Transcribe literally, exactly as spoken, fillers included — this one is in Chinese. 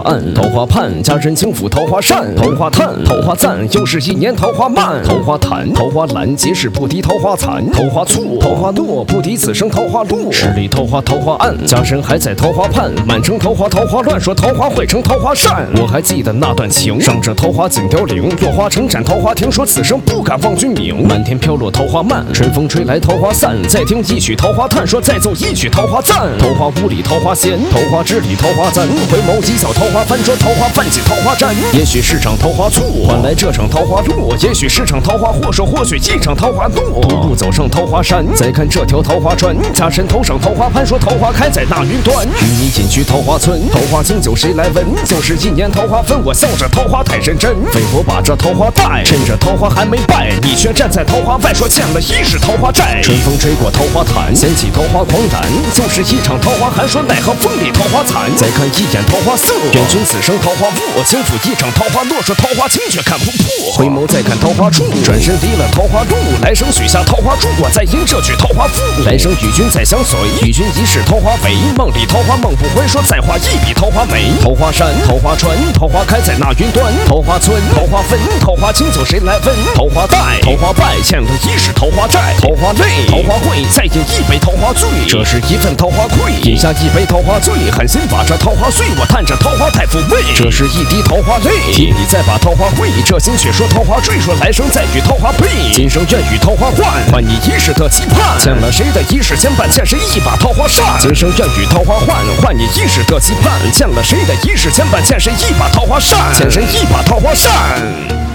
岸，桃花畔，佳人轻抚桃花扇，桃花探，桃花赞，又是一年桃花漫。桃花潭，桃花烂，皆是不敌桃花残。桃花簇，桃花落，不敌此生桃花落。十里桃花桃花岸，佳人还在桃花畔，满城桃花桃花乱，说桃花汇成桃花扇。我还记得那段情，上这桃花锦雕翎，落花成盏桃花亭，说此生不敢忘君名。满天飘落桃花漫，春风吹来桃花散，再听一曲桃花叹，说再奏一曲桃花赞。桃花坞里桃花仙，桃花枝里桃花簪，回眸一扫桃花翻，说桃花泛起桃花绽。也许是场桃花簇，换来这场桃花落；也许是场桃花祸，说或许一场桃花落。徒步走上桃花山，再看这条桃花船，佳人头上桃花攀，说桃花开在那云端。与你隐居桃花村，桃花清酒谁来闻？就是一年桃花分，我笑着桃花太认真。非我把这桃花带，趁着桃花还没败，你却站在桃花外，说欠了一世桃花债。春风吹过桃花潭，掀起桃花狂澜，就是一场桃花寒，说奈何风里桃花残。再看一眼桃花色，愿君此生桃花卧，轻抚一场桃花落，说桃花清却看不破。回眸再看桃花处，转身离了桃花路，来生许下桃花柱，我再吟这曲桃花赋。来生与君再相随，与君一世桃花肥，梦里桃花梦不回，说再画一笔桃花眉。桃花山，桃花船，桃花开在那云端。桃花村，桃花分，桃花清酒谁来分？桃花带，桃花败，欠了一世桃花债。桃花泪，桃花会，再饮一杯桃花醉。这是一份桃花愧，饮下一杯桃花醉，狠心把这桃花碎，我叹着桃花太抚慰。这是一滴桃花泪，替你再把桃花会，这心血说桃花坠，说来生再与桃花配。今生愿与桃花换，换你一世的期盼。欠了谁的一世牵绊，欠谁一把桃花扇。今生愿与桃花换，换你一世的期盼。欠了谁的一世牵绊，欠谁一把桃花扇。欠谁一把桃花扇。